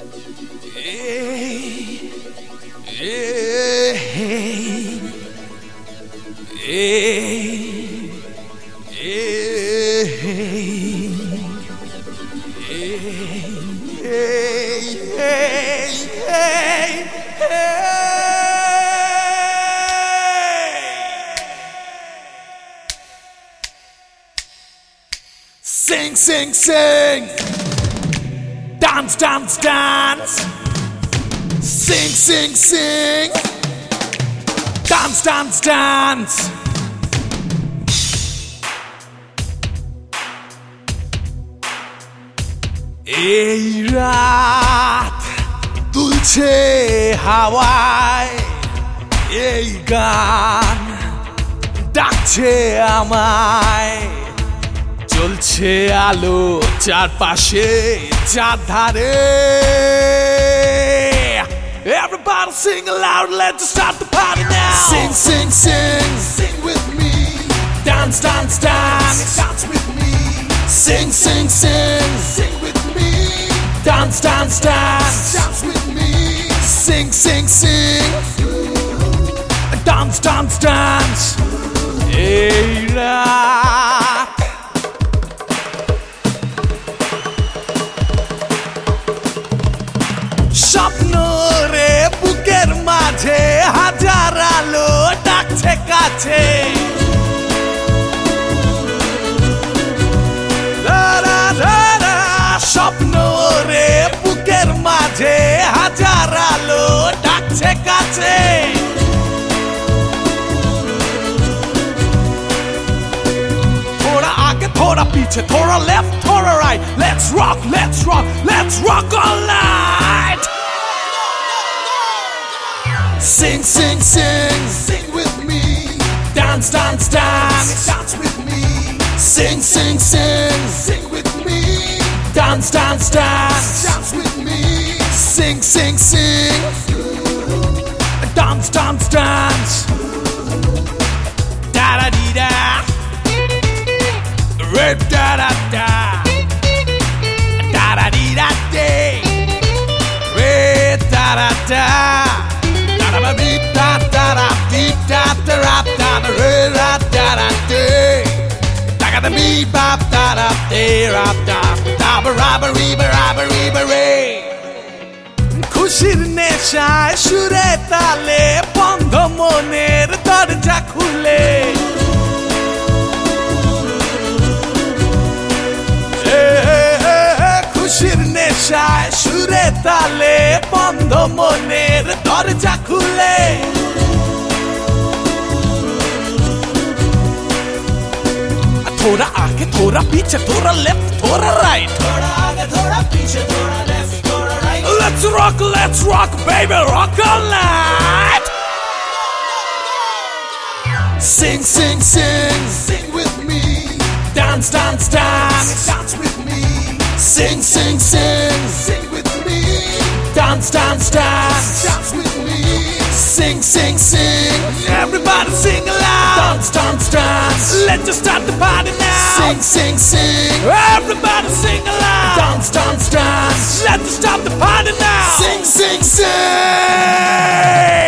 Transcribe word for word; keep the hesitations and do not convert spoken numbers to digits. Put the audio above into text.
Hey, hey, hey, hey, hey, hey, sing, sing, sing. Dance, dance, dance. Sing, sing, sing. Dance, dance, dance. এই রাত দুলছে হাওয়ায়, এই গান ডাকছে আমায়, চলছে আলো চারপাশে চার ধারে। Everybody sing aloud, let's start the party now. Sing, sing, sing, sing with me. Dance, dance, dance, dance with me. Sing, sing, sing, sing with me. Dance, dance, dance, dance with me. Sing, sing, sing, dance, dance, dance. Hey, rock. স্বপ্নরে বুকের মাঝে হাজার আলো ডাকছে কাছে। স্বপ্নরে বুকের মাঝে হাজার আলো ডাকছে কাছে। थोड़ा आगे थोड़ा पीछे, थोड़ा लेफ्ट थोड़ा right. Let's rock, let's rock, let's rock all night. Sing, sing, sing, sing with me. Dance, dance, dance, dance with me. Sing, sing, sing, sing with me. Dance, dance, dance, dance with me. Sing, sing, sing, dance, dance, dance. Da da dee da, rip da da da, da da dee da day, rip da da da, da da dee da da da dee da da rap da da rip da da da day, da da dee bop da da day rap da da ba ra ba ree ba ra ba ree ba ray. খুশির নেশায় সুরে তালে বন্ধ মনের দরজা খুলে, খুশির নেশায় সুরে তালে বন্ধ মনের দরজা খুলে। थोड़ा आगे थोड़ा पीछे, थोड़ा लेफ्ट थोड़ा राइट, थोड़ा आगे थोड़ा पीछे, थोड़ा लेफ्ट थोड़ा right. Let's rock, let's rock, baby, rock all night. Sing, sing, sing, sing with me. Dance, dance, dance, dance with me. Sing, sing, sing, sing with me. Dance, dance, dance, dance with me. Sing, sing, sing, everybody sing aloud. Dance, dance, dance, let's just start the party now. Sing, sing, sing, everybody sing aloud. Dance, dance, dance, let's just start the party now. Sing, sing, sing.